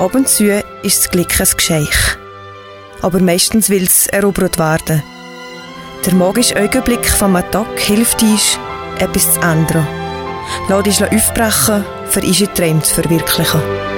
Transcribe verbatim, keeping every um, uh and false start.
Ab und zu ist das Glück ein Geschenk. Aber meistens will es erobert werden. Der magische Augenblick vom Tag hilft uns, etwas zu ändern. Lass dich aufbrechen, für unsere Träume zu verwirklichen.